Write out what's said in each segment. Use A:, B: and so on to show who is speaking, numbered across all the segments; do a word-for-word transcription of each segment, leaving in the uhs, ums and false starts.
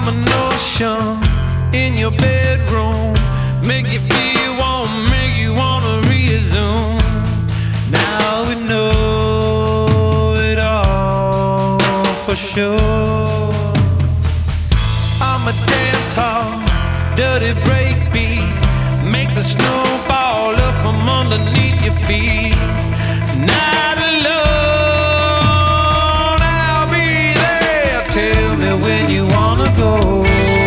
A: I'm an ocean in your bedroom, make you feel warm, make you wanna resume. Now we know it all for sure. I'm a dance hall, dirty breakbeat, make the snow fall up from underneath your feet. Not alone, I'll be there. Tell me when you wanna go.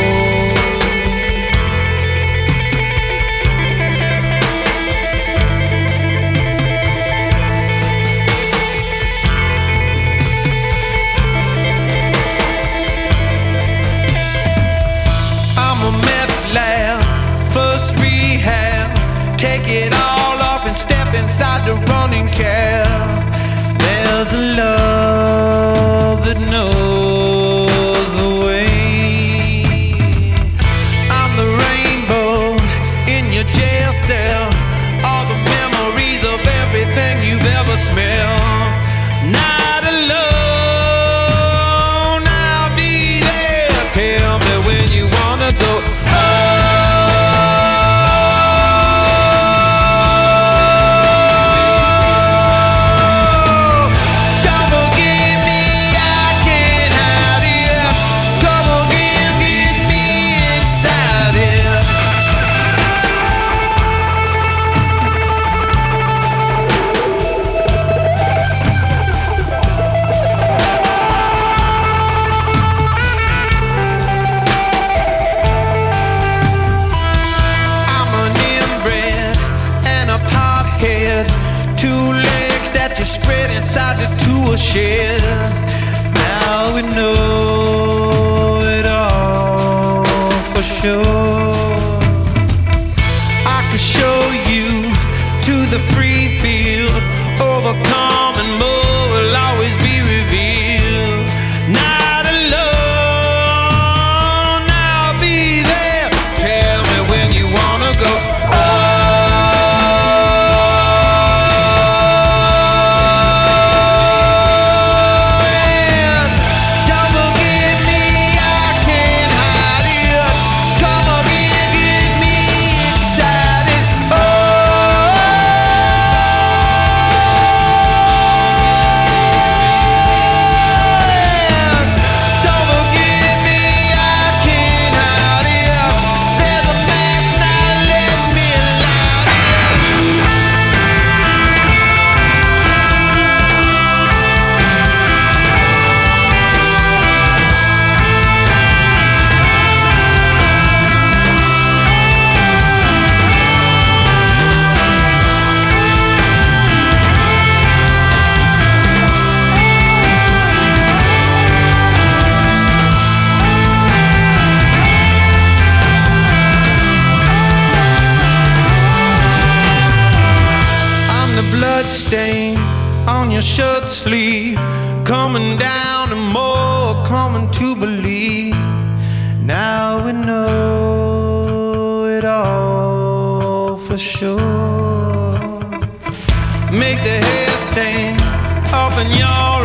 A: First rehab, take it all off and step inside the running cab. There's a love that knows the way. I'm the rainbow in your jail cell, all the memories of everything you've ever smelled. Not alone, I'll be there. Tell me when you wanna go. Oh, two legs that you spread inside the tool shed. Now we know it all for sure. I could show you to the free field, overcome and more will always be revealed. Not alone, I'll be there. Tell me when you wanna go. Oh, blood stain on your shirt sleeve, coming down and more coming to believe. Now we know it all for sure. Make the hair stain up in your